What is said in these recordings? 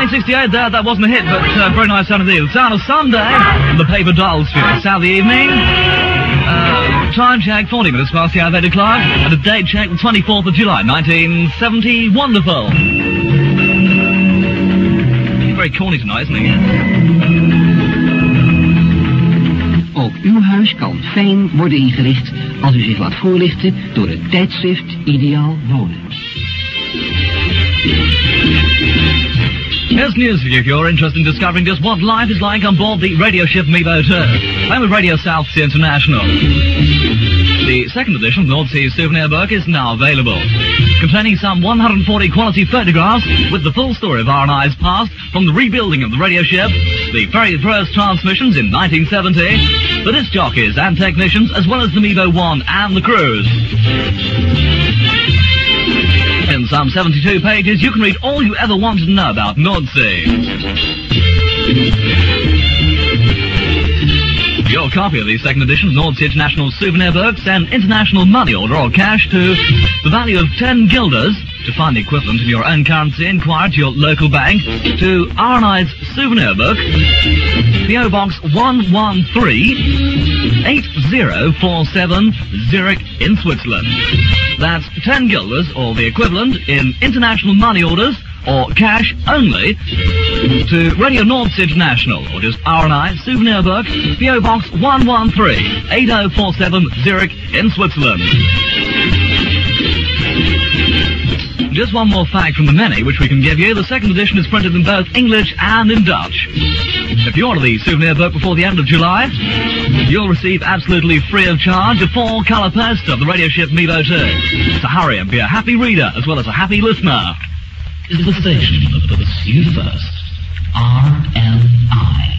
1968 there, that wasn't a hit, but very nice sound indeed. The sound of Sunday from the Paper Dolls for you. Saturday evening. Time check, 40 minutes past the hour of 8 o'clock. And a date check, the 24th of July, 1970. Wonderful. Very corny tonight, isn't it? Ook uw huis kan fijn worden ingericht als u zich laat voorlichten door het tijdschrift Ideaal Wonen. Here's news for you if you're interested in discovering just what life is like on board the radio ship Meebo 2, home of Radio South Sea International. The second edition of the North Sea Souvenir Book is now available, containing some 140 quality photographs with the full story of R&I's past, from the rebuilding of the radio ship, the very first transmissions in 1970, the disc jockeys and technicians, as well as the Meebo 1 and the crews. In some 72 pages, you can read all you ever wanted to know about Nordsee. For your copy of the second edition of Nordsee International Souvenir Book, send international money order or cash to the value of 10 guilders. To find the equivalent in your own currency, inquire to your local bank, to R&I's Souvenir Book, P.O. Box 113, 8047, Zurich in Switzerland. That's 10 guilders, or the equivalent, in international money orders, or cash only, to Radio Nordsee International, or just R&I Souvenir Book, P.O. Box 113, 8047, Zurich in Switzerland. Just one more fact from the many which we can give you. The second edition is printed in both English and in Dutch. If you order the souvenir book before the end of July, you'll receive absolutely free of charge a 4-colour poster of the radio ship Meebo 2. So hurry and be a happy reader as well as a happy listener. This is the station that puts you first. RNI.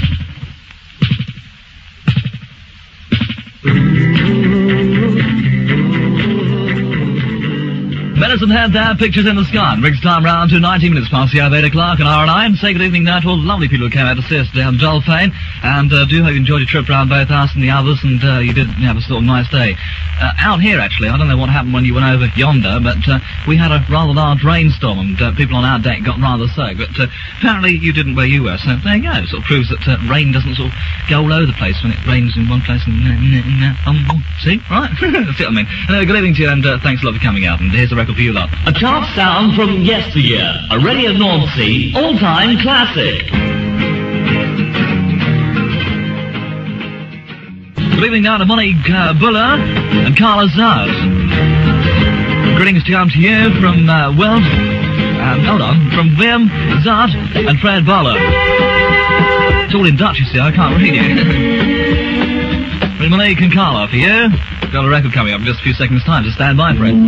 Medicine Head there, pictures in the sky. Brings time round to 19 minutes past the hour of 8 o'clock on R&I. And say good evening now to all the lovely people who came out to see us today on Dolphin. And do hope you enjoyed your trip around both us and the others, and you did have a sort of nice day. Out here, actually, I don't know what happened when you went over yonder, but we had a rather large rainstorm, and people on our deck got rather soaked. But apparently you didn't where you were, so there you go. It sort of proves that rain doesn't sort of go all over the place when it rains in one place and see? Right? That's what I mean. Anyway, good evening to you, and thanks a lot for coming out, and here's a record for you lot. A chart sound from yesteryear, a Radio Nordsee all-time classic. Good evening now to Monique Buller and Carla Zart. Greetings to come to you from from Wim, Zart and Fred Buller. It's all in Dutch, you see, I can't read it. Monique and Carla for you. Got a record coming up in just a few seconds' time, so stand by for it.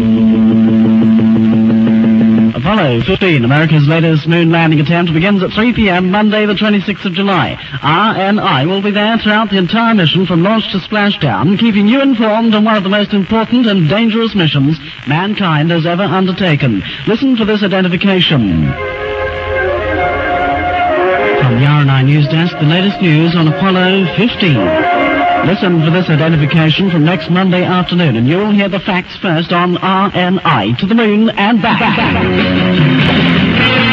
Apollo 15, America's latest moon landing attempt, begins at 3 p.m. Monday the 26th of July. RNI will be there throughout the entire mission from launch to splashdown, keeping you informed on one of the most important and dangerous missions mankind has ever undertaken. Listen for this identification. From the RNI News Desk, the latest news on Apollo 15. Listen for this identification from next Monday afternoon, and you'll hear the facts first on RNI to the moon and back.